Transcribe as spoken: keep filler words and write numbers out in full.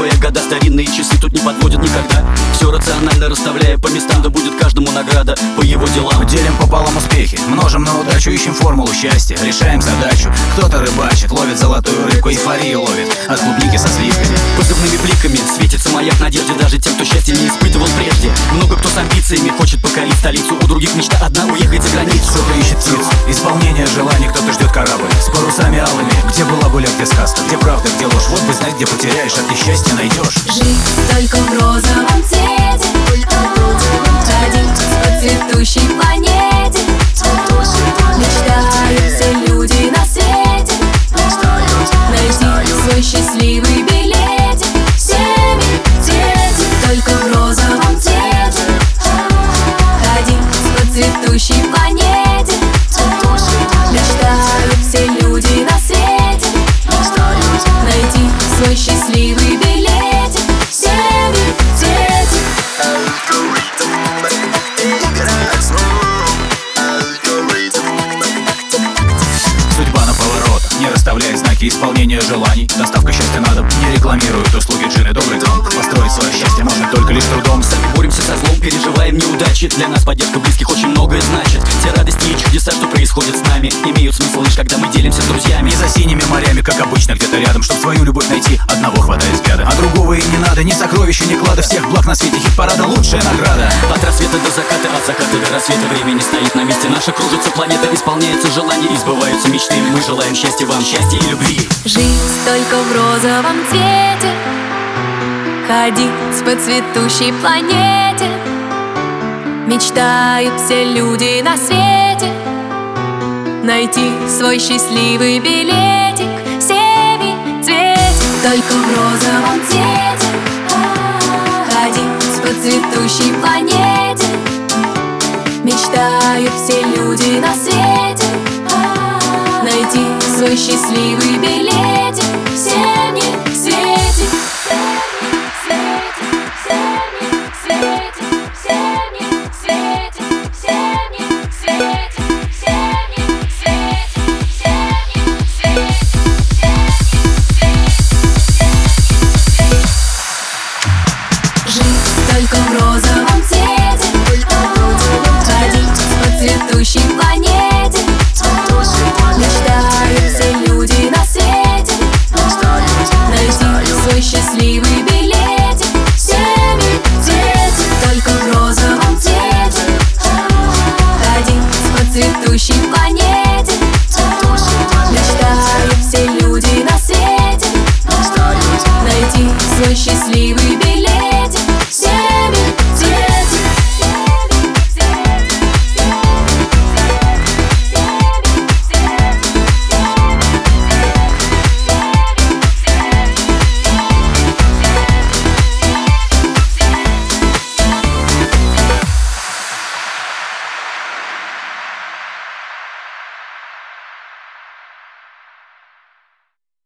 прошлое года. Старинные часы тут не подводят никогда. Все рационально расставляя по местам, да будет каждому награда по его делам. Делим пополам успехи, множим на удачу, ищем формулу счастья, решаем задачу. Кто-то рыбачит, ловит золотую рыбку, эйфорию ловит от клубники со сливками. Позывными бликами светится маяк надежды даже тем, кто счастья не испытывал прежде. Много кто с амбициями хочет покорить столицу, у других мечта одна — уехать за границу. Кто-то ищет птиц, исполнение желаний, кто-то ждет корабль с парусами алыми. Где была гуля, где сказка, где правда, где ложь. Вот бы знать, где потеряешь, а ты счастье найдешь. Жить только в розовом цвете, ходить по цветущей планете. Мечтают все люди на свете найти свой счастливый билетик. Всеми цветик, только в розовом цвете, ходить по цветущей планете. Мечтают все люди на свете найти свой счастливый билетик. Всеми цветик. Судьба на поворот, не расставляй знаки исполнения желаний. Доставка счастья на дом, не рекламируют услуги джины. Добрый дом, построить свое счастье можно только лишь трудом. Сами боремся со злом, переживаем неудачи. Для нас поддержка близких очень многое значит. Все радости и чудеса, что происходят с нами, имеют смысл лишь когда мы делимся с друзьями. Не за синими морями, как обычно, где-то рядом. Чтоб свою любовь найти, одного хватает взгляда, а другого и не надо. Ни сокровища, ни клада, всех благ на свете хит-парада лучшая награда. От рассвета до заката, от заката до рассвета время не стоит на месте. Наша кружится планета, исполняется желание, избываются мечты. Мы желаем счастья вам, счастья и любви. Жить только в розовом цвете, ходить по цветущей планете. Мечтают все люди на свете найти свой счастливый билетик. Всеми цветик, только в розовом цвете, ходить по цветущей планете. Мечтают все люди на свете найти свой счастливый билетик. Всеми светик, светик, всеми светик, всеми светик, всеми светик, всеми светик, всеми светик. Жить только в розовом цвете, ходить по цветущей планете. Мечтают все люди на свете найти свой счастливый билетик. Всеми цветик, только в розовом цвете, ходить по цветущей планете. Мечтают все люди на свете найти свой счастливый билетик.